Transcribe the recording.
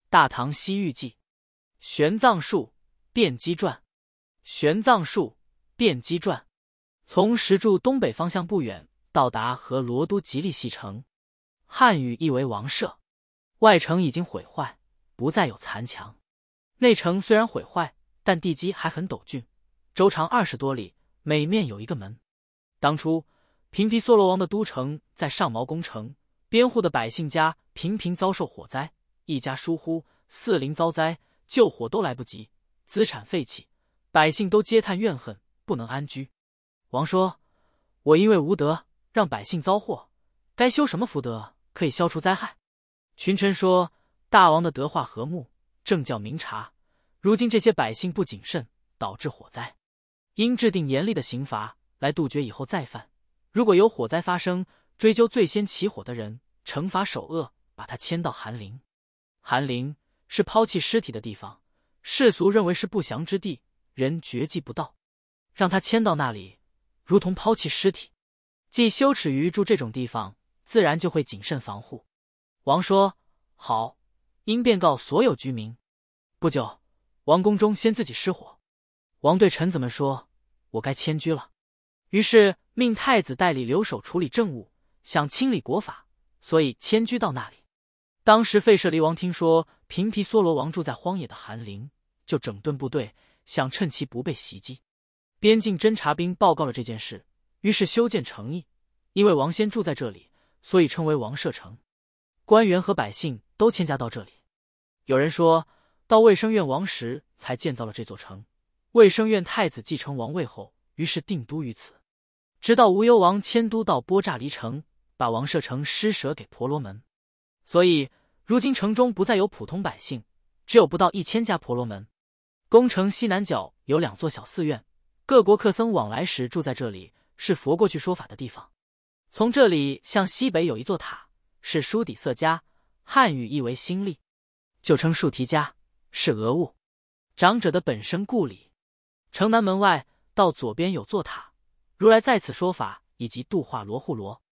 大唐西域记》玄奘术辩机传。玄奘术辩机传从石柱东北方向不远，到达和罗都吉利系城，汉语译为王舍。外城已经毁坏，不再有残墙。内城虽然毁坏，但地基还很陡峻，周长20多里，每面有一个门。当初频毗娑罗王的都城在上毛攻城，边户的百姓家频频遭受火灾，一家疏忽，4邻遭灾，救火都来不及，资产废弃，百姓都嗟叹怨恨，不能安居。王说：我因为无德，让百姓遭祸，该修什么福德可以消除灾害？群臣说：大王的德化和睦，政教明察，如今这些百姓不谨慎，导致火灾，应制定严厉的刑罚来杜绝以后再犯。如果有火灾发生，追究最先起火的人，惩罚首恶，把他迁到寒陵。寒陵是抛弃尸体的地方，世俗认为是不祥之地，人绝迹不到，让他迁到那里，如同抛弃尸体。既羞耻于住这种地方，自然就会谨慎防护。王说：好，应便告所有居民。不久，王宫中先自己失火。王对臣子们说：我该迁居了。于是命太子代理留守处理政务，想清理国法，所以迁居到那里。当时吠舍离王听说频毗娑罗王住在荒野的寒陵，就整顿部队，想趁其不被袭击。边境侦察兵报告了这件事，于是修建城邑。因为王先住在这里，所以称为王舍城。官员和百姓都迁家到这里。有人说，到魏生院王时才建造了这座城。魏生院太子继承王位后，于是定都于此。直到无忧王迁都到波扎离城，把王舍城施舍给婆罗门。所以如今城中不再有普通百姓，只有不到1000家婆罗门。宫城西南角有2座小寺院，各国客僧往来时住在这里，是佛过去说法的地方。从这里向西北有一座塔，是舒底色家，汉语译为新历，就称树提家，是俄物，长者的本生故里。城南门外到左边有座塔，如来在此说法以及度化罗护罗。